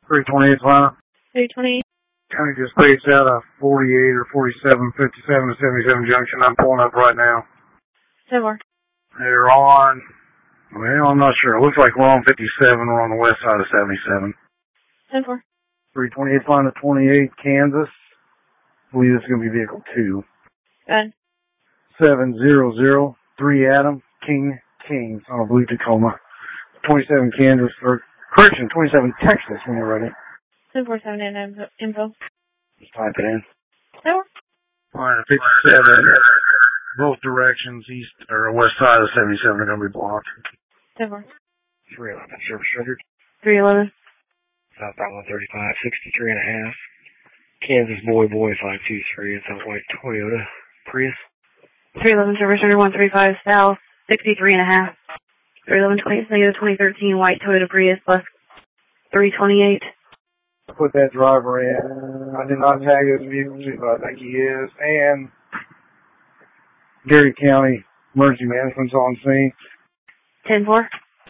328 Atlanta. 328. County just states out of 48 or 47, 57 to 77 Junction. I'm pulling up right now. 10-4. They're on, well, I'm not sure. It looks like we're on 57. We're on the west side of 77. 10-4. 328 Atlanta 28, Kansas. I believe this is going to be vehicle 2. Go ahead. 700, 3 Adam, King, on a blue Tacoma. 27 Kansas, or correction, 27 Texas when you're ready. 10-4-7 info. Just type it in. 10-4. Line 57, both directions, east or west side of 77 are going to be blocked. 10-4. 311, service record. 311. Southbound 135, 63 and a half. Kansas Boy 523, it's a white Toyota Prius. 311 service record 135 south, 63 and a half. 311 2013 white Toyota Prius bus 328. Put that driver in. I did not tag this vehicle, but I think he is. And Gary County Emergency Management's on scene. 10-4.